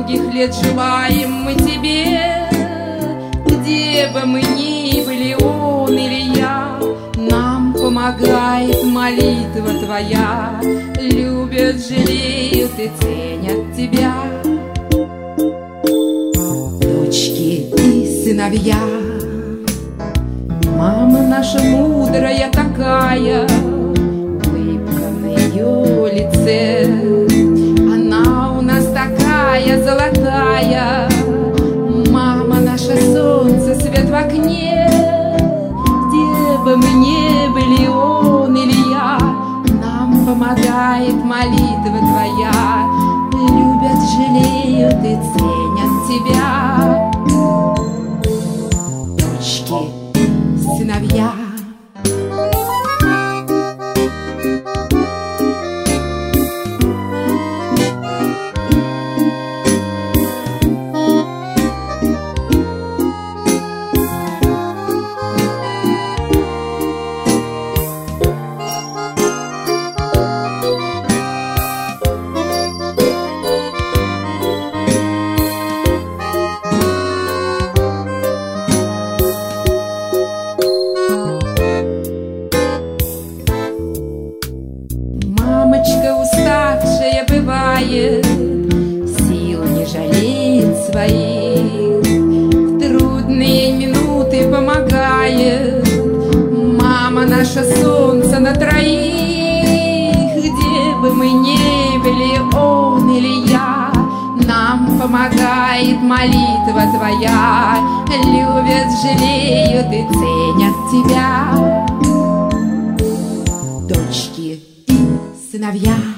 долгих лет желаем мы тебе. Где бы мы ни были, он или я, нам помогает молитва твоя. Любят, жалеют и ценят тебя дочки и сыновья. Мама наша мудрая такая, улыбка на ее лице, она у нас такая золотая. Мама наша солнце, свет в окне. Где бы мы ни были, он или я, нам помогает молитва твоя. Любят, жалеют и ценят тебя дочки, сыновья. Мамочка уставшая бывает, сил не жалеет своих, в трудные минуты помогает. Мама наша солнце на троих. Где бы мы ни были, он или я, нам помогает молитва твоя. Любят, жалеют и ценят тебя дочки, сыновья.